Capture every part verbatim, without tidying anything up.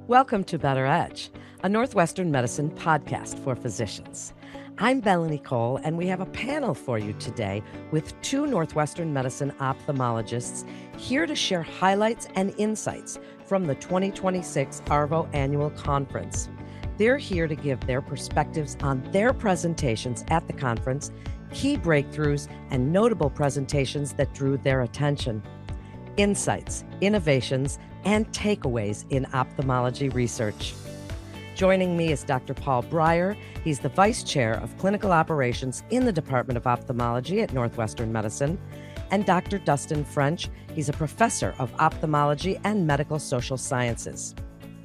Welcome to Better Edge, a Northwestern Medicine podcast for physicians. I'm Melanie Cole, and we have a panel for you today with two Northwestern Medicine ophthalmologists here to share highlights and insights from the twenty twenty-six ARVO Annual Conference. They're here to give their perspectives on their presentations at the conference, key breakthroughs, and notable presentations that drew their attention. Insights, innovations, and takeaways in ophthalmology research. Joining me is Doctor Paul Breyer. He's the Vice Chair of Clinical Operations in the Department of Ophthalmology at Northwestern Medicine, and Doctor Dustin French. He's a Professor of Ophthalmology and Medical Social Sciences.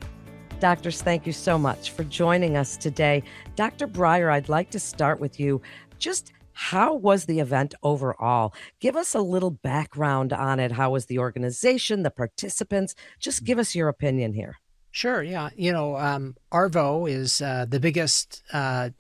Doctors, thank you so much for joining us today. Doctor Breyer, I'd like to start with you. Just how was the event overall? Give us a little background on it. How was the organization, the participants? Just give us your opinion here. Sure, yeah. You know, um, ARVO is uh, the biggest uh,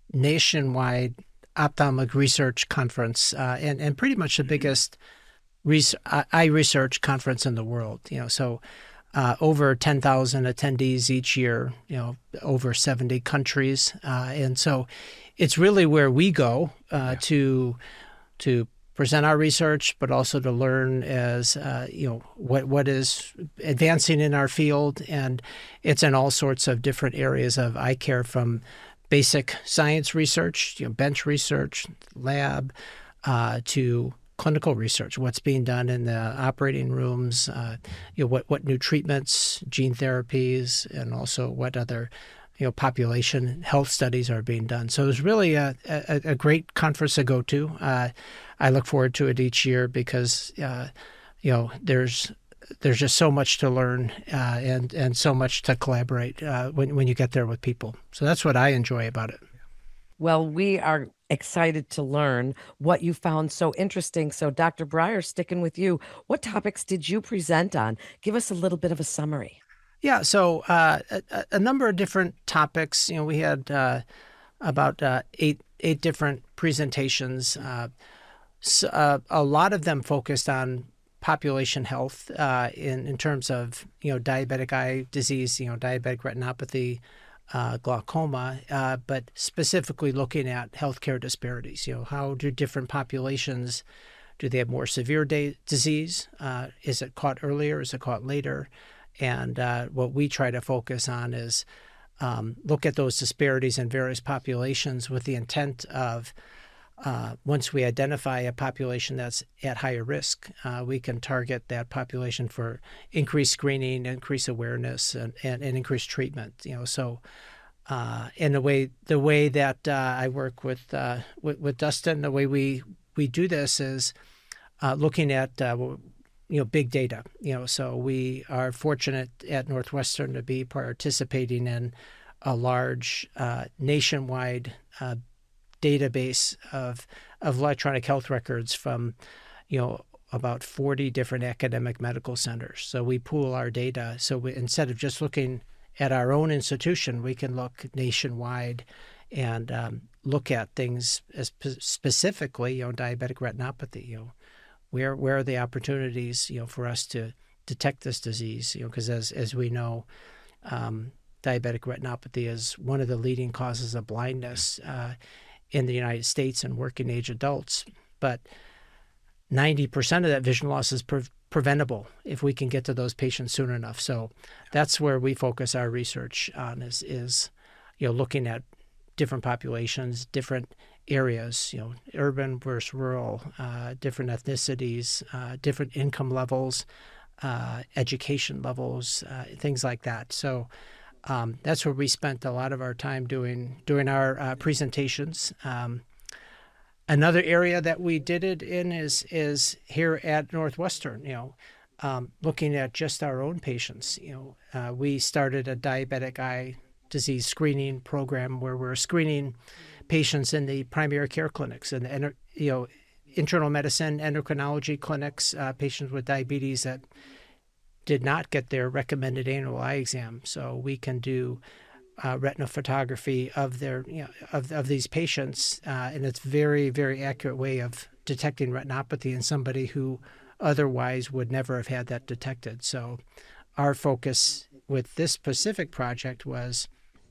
nationwide ophthalmic research conference uh, and, and pretty much the biggest res- eye research conference in the world. You know, so uh, over ten thousand attendees each year, you know, over seventy countries. Uh, and so it's really where we go uh, yeah. to to present our research, but also to learn as uh, you know what what is advancing in our field, and it's in all sorts of different areas of eye care, from basic science research, you know, bench research, lab, uh, to clinical research. What's being done in the operating rooms, uh, you know, what what new treatments, gene therapies, and also what other you know, population health studies are being done. So it's really a, a, a great conference to go to. Uh, I look forward to it each year because, uh, you know, there's there's just so much to learn uh, and and so much to collaborate uh, when when you get there with people. So that's what I enjoy about it. Well, we are excited to learn what you found so interesting. So, Doctor Breyer, sticking with you, what topics did you present on? Give us a little bit of a summary. Yeah, so uh, a, a number of different topics. You know, we had uh, about uh, eight eight different presentations. Uh, so, uh, a lot of them focused on population health uh, in in terms of you know diabetic eye disease, you know diabetic retinopathy, uh, glaucoma, uh, but specifically looking at healthcare disparities. You know, how do different populations, do they have more severe da- disease? Uh, is it caught earlier? Is it caught later? And uh, what we try to focus on is um, look at those disparities in various populations with the intent of uh, once we identify a population that's at higher risk, uh, we can target that population for increased screening, increased awareness, and, and, and increased treatment. You know, so uh, in the way the way that uh, I work with, uh, with with Dustin, the way we we do this is uh, looking at uh, you know, big data, you know, so we are fortunate at Northwestern to be participating in a large uh, nationwide uh, database of of electronic health records from, you know, about forty different academic medical centers. So we pool our data. So we, instead of just looking at our own institution, we can look nationwide and um, look at things as p- specifically, you know, diabetic retinopathy, you know, Where where are the opportunities, you know, for us to detect this disease? You know, because as as we know, um, diabetic retinopathy is one of the leading causes of blindness uh, in the United States in working age adults. But ninety percent of that vision loss is pre- preventable if we can get to those patients soon enough. So that's where we focus our research on is is you know looking at different populations, different areas, you know, urban versus rural, uh, different ethnicities, uh, different income levels, uh, education levels, uh, things like that. So um, that's where we spent a lot of our time doing doing our uh, presentations. Um, another area that we did it in is is here at Northwestern. You know, um, looking at just our own patients. You know, uh, we started a diabetic eye disease screening program where we're screening patients in the primary care clinics and the, you know, internal medicine, endocrinology clinics, uh, patients with diabetes that did not get their recommended annual eye exam. So we can do uh, retinal photography of their, you know, of of these patients, uh, and it's very, very accurate way of detecting retinopathy in somebody who otherwise would never have had that detected. So our focus with this specific project was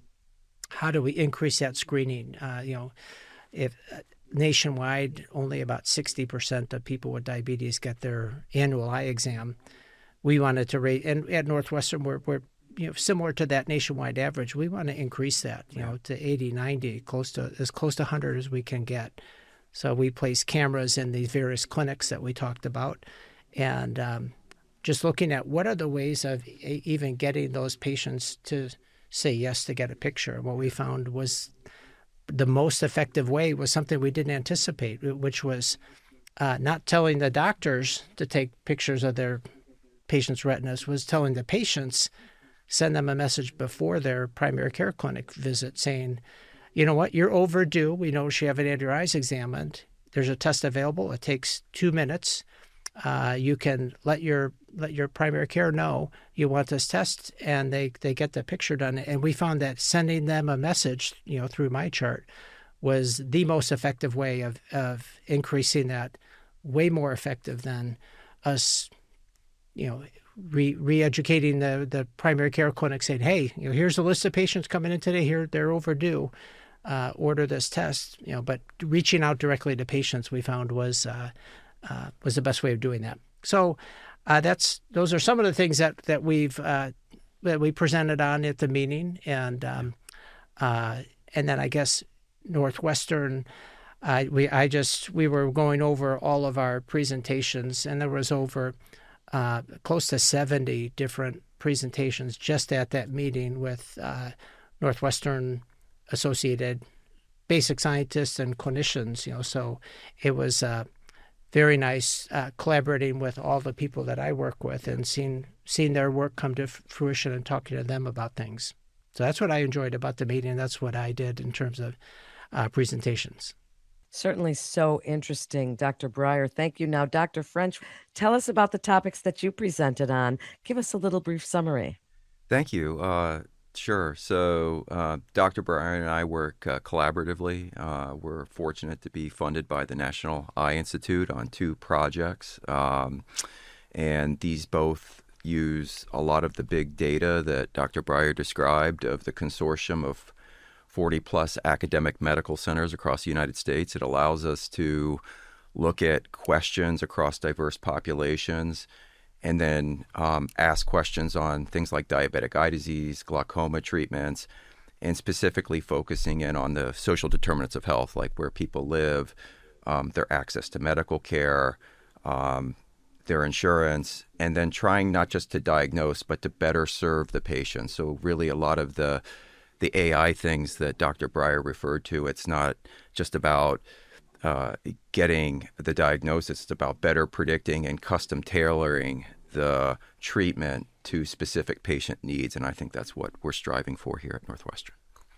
how do we increase that screening? Uh, you know, if uh, nationwide only about sixty percent of people with diabetes get their annual eye exam, we wanted to rate, and at Northwestern we're, we're you know similar to that nationwide average. We want to increase that, you yeah. know, to eighty, ninety, close to as close to one hundred as we can get. So we place cameras in these various clinics that we talked about, and um, just looking at what are the ways of even getting those patients to say yes to get a picture. What we found was the most effective way was something we didn't anticipate, which was uh, not telling the doctors to take pictures of their patients' retinas, was telling the patients, send them a message before their primary care clinic visit saying, you know what, you're overdue. We know you haven't had your eyes examined. There's a test available. It takes two minutes. Uh, you can let your let your primary care know you want this test, and they, they get the picture done. And we found that sending them a message, you know, through MyChart was the most effective way of, of increasing that, way more effective than us, you know, re, re-educating the, the primary care clinic saying, hey, you know, here's a list of patients coming in today. Here, they're overdue. Uh, order this test, you know, but reaching out directly to patients we found was uh, uh, was the best way of doing that. So uh, that's those are some of the things that that we've uh, that we presented on at the meeting, and um, uh, and then I guess Northwestern, uh, we I just we were going over all of our presentations, and there was over uh, close to seventy different presentations just at that meeting with uh, Northwestern associated basic scientists and clinicians, you know, so it was uh, very nice uh, collaborating with all the people that I work with and seeing seeing their work come to fruition and talking to them about things. So that's what I enjoyed about the meeting. That's what I did in terms of uh, presentations. Certainly so interesting, Doctor Breyer. Thank you. Now, Doctor French, tell us about the topics that you presented on. Give us a little brief summary. Thank you. Uh, Sure. So uh, Doctor Breyer and I work uh, collaboratively. Uh, we're fortunate to be funded by the National Eye Institute on two projects. Um, and these both use a lot of the big data that Doctor Breyer described of the consortium of forty plus academic medical centers across the United States. It allows us to look at questions across diverse populations and then um, ask questions on things like diabetic eye disease, glaucoma treatments, and specifically focusing in on the social determinants of health, like where people live, um, their access to medical care, um, their insurance, and then trying not just to diagnose, but to better serve the patient. So really a lot of the the A I things that Doctor Breyer referred to, it's not just about Uh, getting the diagnosis. It's about better predicting and custom tailoring the treatment to specific patient needs. And I think that's what we're striving for here at Northwestern.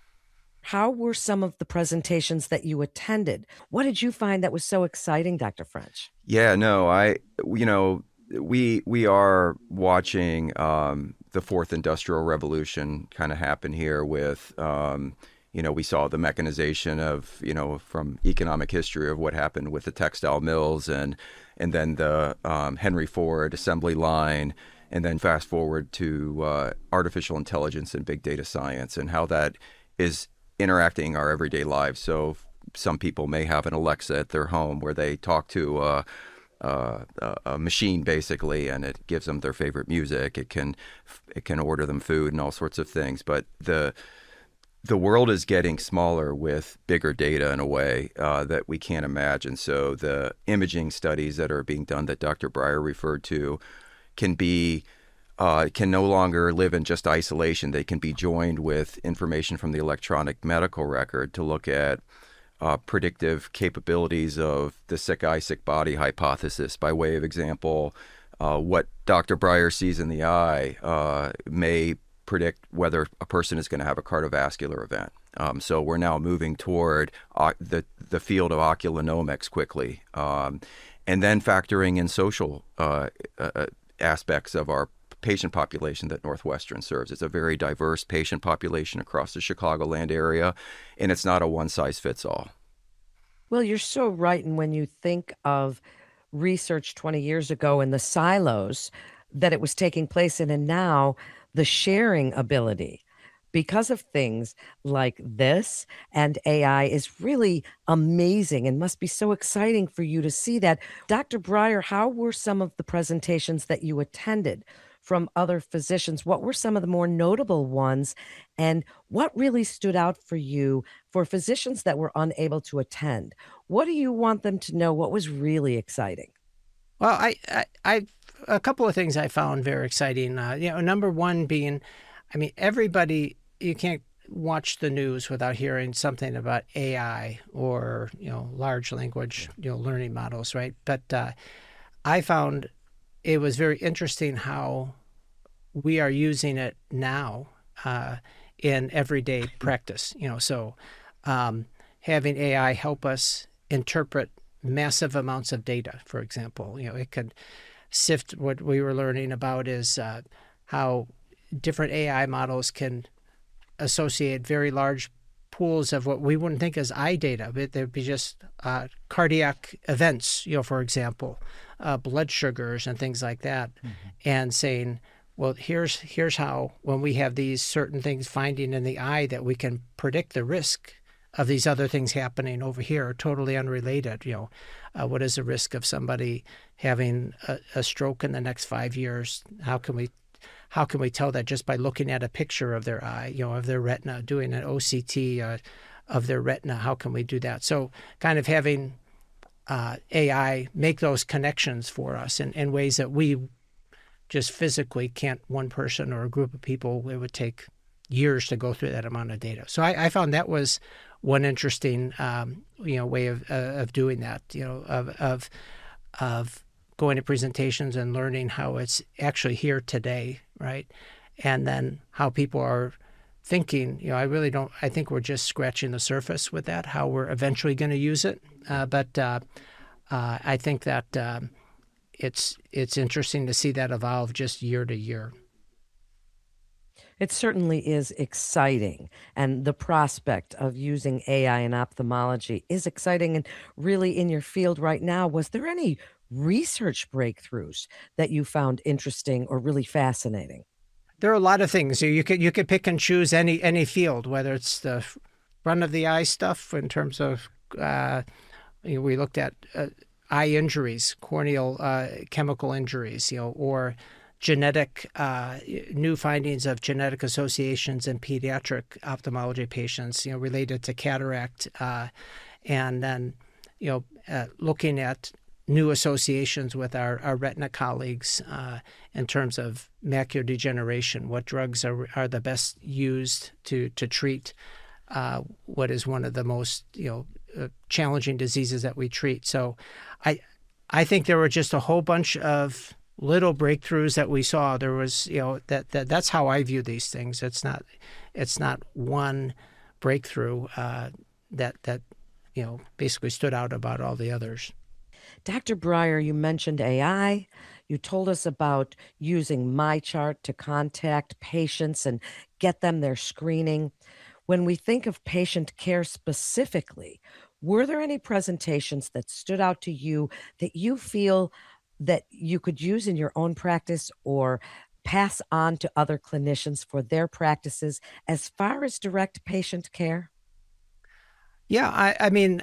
How were some of the presentations that you attended? What did you find that was so exciting, Doctor French? Yeah, no, I, you know, we we are watching um, the fourth industrial revolution kind of happen here with um, You know, we saw the mechanization of, you know, from economic history of what happened with the textile mills and and then the um, Henry Ford assembly line, and then fast forward to uh, artificial intelligence and big data science and how that is interacting our everyday lives. So some people may have an Alexa at their home where they talk to uh, uh, a machine basically, and it gives them their favorite music. It can it can order them food and all sorts of things. But the The world is getting smaller with bigger data in a way uh, that we can't imagine. So the imaging studies that are being done that Doctor Breyer referred to can be uh, can no longer live in just isolation. They can be joined with information from the electronic medical record to look at uh, predictive capabilities of the sick eye, sick body hypothesis. By way of example, uh, what Doctor Breyer sees in the eye uh, may predict whether a person is going to have a cardiovascular event. Um, so we're now moving toward uh, the the field of oculonomics quickly, um, and then factoring in social uh, uh, aspects of our patient population that Northwestern serves. It's a very diverse patient population across the Chicagoland area, and it's not a one-size-fits-all. Well, you're so right. And when you think of research twenty years ago in the silos that it was taking place in, and now the sharing ability because of things like this and A I is really amazing and must be so exciting for you to see that. Doctor Breyer, how were some of the presentations that you attended from other physicians? What were some of the more notable ones? And what really stood out for you for physicians that were unable to attend? What do you want them to know? What was really exciting? Well, I, I, I a couple of things I found very exciting. Uh, you know, number one being, I mean, everybody, you can't watch the news without hearing something about A I or, you know, large language, you know, learning models, right? But uh, I found it was very interesting how we are using it now uh, in everyday practice. You know, so um, having A I help us interpret massive amounts of data, for example. You know, it could sift. What we were learning about is uh, how different A I models can associate very large pools of what we wouldn't think as eye data, but there'd be just uh, cardiac events, you know, for example, uh, blood sugars and things like that, mm-hmm. and saying, well, here's here's how when we have these certain things finding in the eye that we can predict the risk of these other things happening over here, totally unrelated. You know, uh, what is the risk of somebody having a, a stroke in the next five years? How can we How can we tell that just by looking at a picture of their eye, you know, of their retina, doing an O C T uh, of their retina? How can we do that? So kind of having uh, A I make those connections for us in, in ways that we just physically can't, one person or a group of people, it would take years to go through that amount of data. So I, I found that was one interesting, um, you know, way of uh, of doing that, you know, of of of going to presentations and learning how it's actually here today, right? And then how people are thinking, you know, I really don't, I think we're just scratching the surface with that, how we're eventually going to use it. Uh, but uh, uh, I think that um, it's it's interesting to see that evolve just year to year. It certainly is exciting. And the prospect of using A I in ophthalmology is exciting and really in your field right now. Was there any research breakthroughs that you found interesting or really fascinating? There are a lot of things. You could you could pick and choose any any field, whether it's the front of the eye stuff in terms of uh, you know, we looked at uh, eye injuries, corneal uh, chemical injuries, you know, or genetic uh, new findings of genetic associations in pediatric ophthalmology patients, you know, related to cataract, uh, and then you know uh, looking at new associations with our, our retina colleagues uh, in terms of macular degeneration. What drugs are are the best used to to treat uh, what is one of the most you know uh, challenging diseases that we treat? So, I I think there were just a whole bunch of little breakthroughs that we saw. There was you know that, that that's how I view these things. It's not it's not one breakthrough uh, that that you know basically stood out about all the others. Doctor Breyer, you mentioned A I. You told us about using MyChart to contact patients and get them their screening. When we think of patient care specifically, were there any presentations that stood out to you that you feel that you could use in your own practice or pass on to other clinicians for their practices as far as direct patient care? Yeah, I, I mean,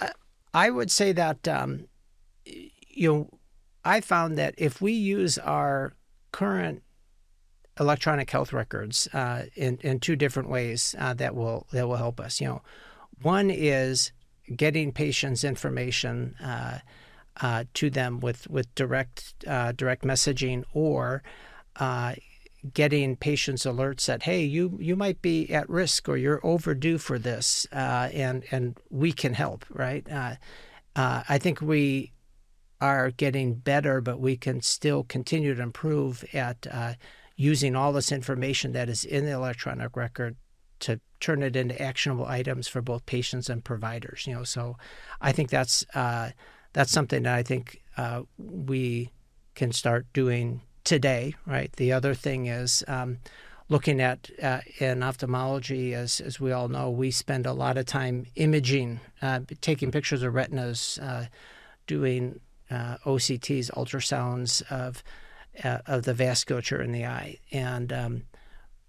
I would say that um, you know, I found that if we use our current electronic health records uh, in in two different ways, uh, that will that will help us. You know, one is getting patients' information uh, uh, to them with with direct uh, direct messaging, or uh, getting patients alerts that, hey, you you might be at risk or you're overdue for this, uh, and and we can help. Right? Uh, uh, I think we are getting better, but we can still continue to improve at uh, using all this information that is in the electronic record to turn it into actionable items for both patients and providers. You know, so I think that's uh, that's something that I think uh, we can start doing today. Right. The other thing is um, looking at uh, in ophthalmology, as as we all know, we spend a lot of time imaging, uh, taking pictures of retinas, uh, doing Uh, O C Ts, ultrasounds of uh, of the vasculature in the eye, and um,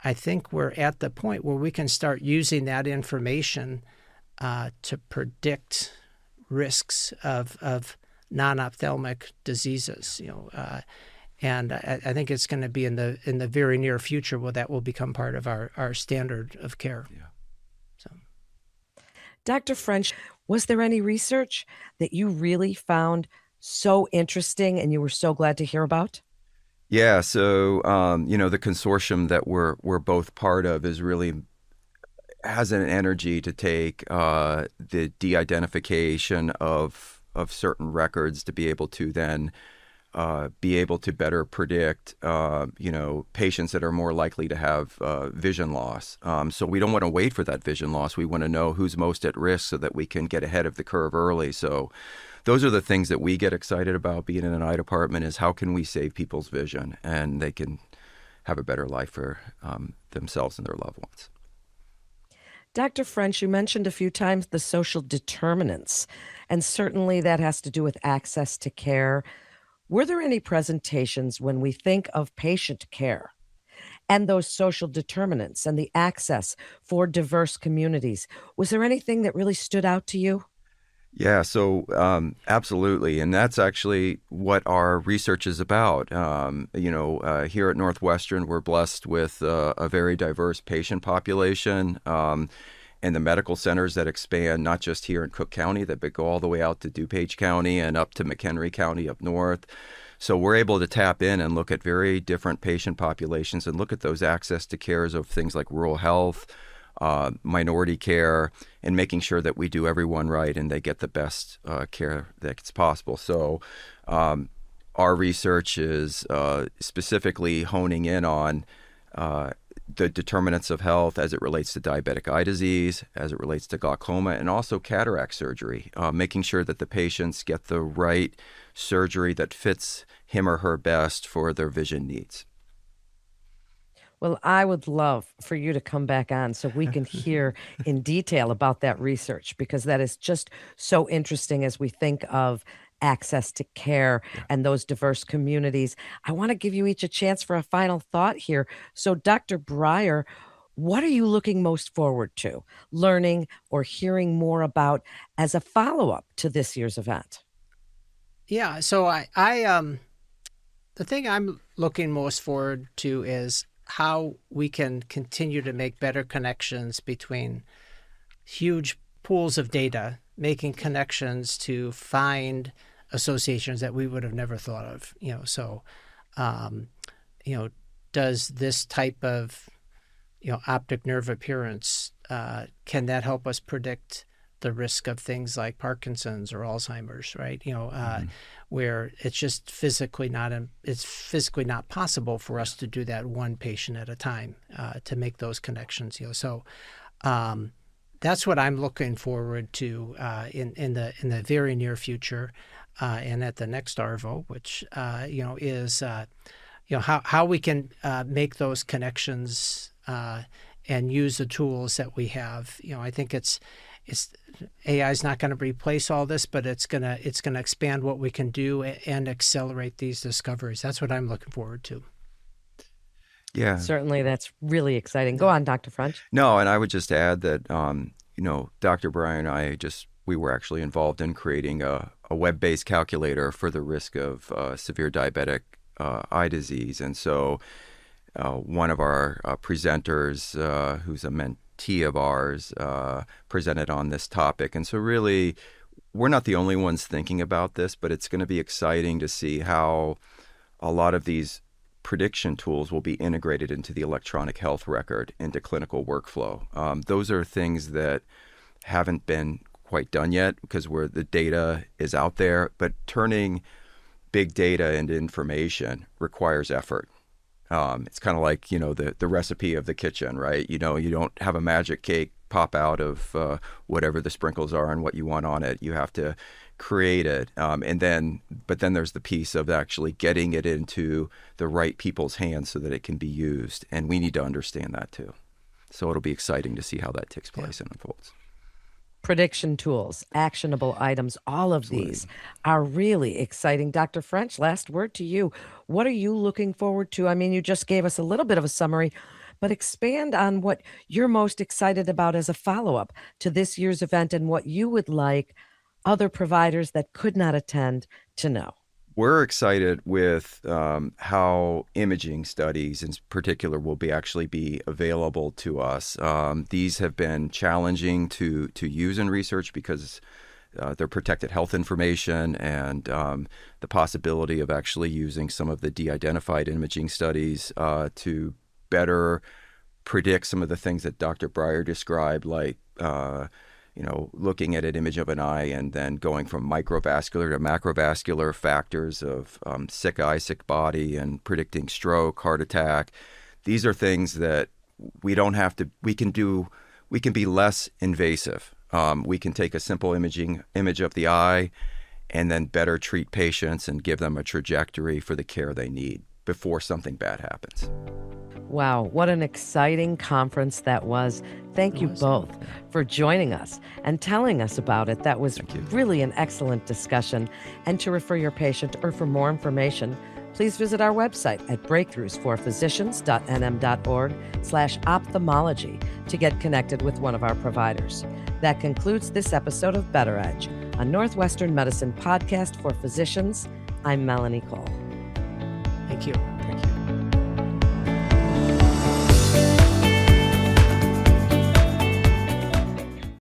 I think we're at the point where we can start using that information uh, to predict risks of of non-ophthalmic diseases. You know, uh, and I, I think it's going to be in the in the very near future where that will become part of our, our standard of care. Yeah. So, Doctor French, was there any research that you really found so interesting and you were so glad to hear about? Yeah, so um, you know, the consortium that we're we're both part of is really has an energy to take uh, the de-identification of of certain records to be able to then uh, be able to better predict, uh, you know, patients that are more likely to have uh, vision loss. Um, so we don't want to wait for that vision loss. We want to know who's most at risk so that we can get ahead of the curve early. So those are the things that we get excited about being in an eye department, is how can we save people's vision and they can have a better life for um, themselves and their loved ones. Doctor French, you mentioned a few times the social determinants, and certainly that has to do with access to care. Were there any presentations when we think of patient care and those social determinants and the access for diverse communities? Was there anything that really stood out to you? Yeah, so um, absolutely. And that's actually what our research is about. Um, you know, uh, here at Northwestern, we're blessed with uh, a very diverse patient population. Um, and the medical centers that expand not just here in Cook County, that but go all the way out to DuPage County and up to McHenry County up north. So we're able to tap in and look at very different patient populations and look at those access to cares of things like rural health, uh, minority care, and making sure that we do everyone right and they get the best uh, care that's possible. So um, our research is uh, specifically honing in on uh, the determinants of health as it relates to diabetic eye disease, as it relates to glaucoma, and also cataract surgery, uh, making sure that the patients get the right surgery that fits him or her best for their vision needs. Well, I would love for you to come back on so we can hear in detail about that research, because that is just so interesting as we think of access to care and those diverse communities. I want to give you each a chance for a final thought here. So, Doctor Breyer, what are you looking most forward to learning or hearing more about as a follow-up to this year's event? Yeah, so I, I um, the thing I'm looking most forward to is how we can continue to make better connections between huge pools of data, making connections to find associations that we would have never thought of. You know, so, um, you know, does this type of, you know, optic nerve appearance, uh, can that help us predict the risk of things like Parkinson's or Alzheimer's, right? You know, uh, mm-hmm. where it's just physically not, it's physically not possible for us to do that one patient at a time, uh, to make those connections, you know. So um, that's what I'm looking forward to uh, in, in the in the very near future, uh, and at the next ARVO, which, uh, you know, is, uh, you know, how, how we can uh, make those connections uh, and use the tools that we have. You know, I think it's, It's A I is not going to replace all this, but it's gonna it's gonna expand what we can do and accelerate these discoveries. That's what I'm looking forward to. Yeah, certainly, that's really exciting. Go on, Doctor French. No, and I would just add that um, you know, Doctor Breyer and I just we were actually involved in creating a, a web-based calculator for the risk of uh, severe diabetic uh, eye disease, and so uh, one of our uh, presenters, uh, who's a mentee of ours, uh, presented on this topic. And so really, we're not the only ones thinking about this, but it's going to be exciting to see how a lot of these prediction tools will be integrated into the electronic health record, into clinical workflow. Um, those are things that haven't been quite done yet because where the data is out there, but turning big data into information requires effort. Um, it's kind of like, you know, the, the recipe of the kitchen, right? You know, you don't have a magic cake pop out of uh, whatever the sprinkles are and what you want on it. You have to create it. Um, and then, but then there's the piece of actually getting it into the right people's hands so that it can be used. And we need to understand that too. So it'll be exciting to see how that takes place yeah. and unfolds. Prediction tools, actionable items, all of Absolutely. These are really exciting. Doctor French, last word to you. What are you looking forward to? I mean, you just gave us a little bit of a summary, but expand on what you're most excited about as a follow-up to this year's event and what you would like other providers that could not attend to know. We're excited with um, how imaging studies in particular will be actually be available to us. Um, these have been challenging to to use in research because uh, they're protected health information, and um, the possibility of actually using some of the de-identified imaging studies uh, to better predict some of the things that Doctor Breyer described, like uh, you know, looking at an image of an eye and then going from microvascular to macrovascular factors of um, sick eye, sick body, and predicting stroke, heart attack. These are things that we don't have to, we can do, we can be less invasive. Um, we can take a simple imaging image of the eye and then better treat patients and give them a trajectory for the care they need before something bad happens. Wow, what an exciting conference that was. Thank you both for joining us and telling us about it. That was really an excellent discussion. And to refer your patient or for more information, please visit our website at breakthroughs for physicians dot n m dot org slash ophthalmology to get connected with one of our providers. That concludes this episode of Better Edge, a Northwestern Medicine podcast for physicians. I'm Melanie Cole. Thank you. Thank you.